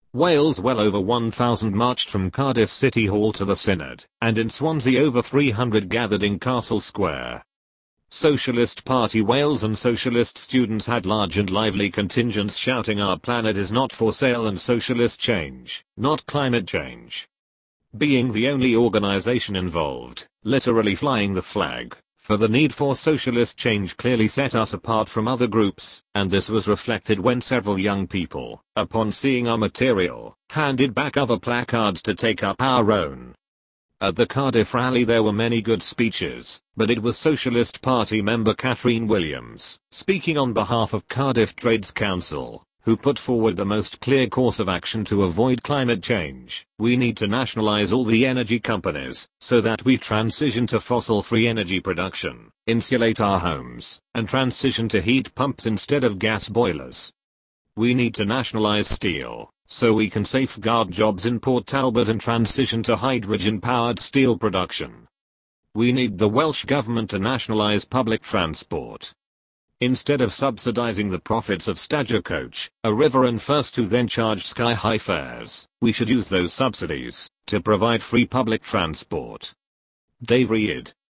Wales well over 1,000 marched from Cardiff City Hall to the Synod, and in Swansea over 300 gathered in Castle Square. Socialist Party Wales and socialist students had large and lively contingents shouting our planet is not for sale and socialist change, not climate change. Being the only organization involved, literally flying the flag, for the need for socialist change clearly set us apart from other groups, and this was reflected when several young people, upon seeing our material, handed back other placards to take up our own. At the Cardiff rally there were many good speeches, but it was Socialist Party member Catherine Williams, speaking on behalf of Cardiff Trades Council, who put forward the most clear course of action to avoid climate change. We need to nationalize all the energy companies, so that we transition to fossil-free energy production, insulate our homes, and transition to heat pumps instead of gas boilers. We need to nationalize steel, so we can safeguard jobs in Port Talbot and transition to hydrogen-powered steel production. We need the Welsh Government to nationalize public transport. Instead of subsidizing the profits of Stagecoach, a River and First who then charge sky-high fares, we should use those subsidies to provide free public transport. Dave Reed,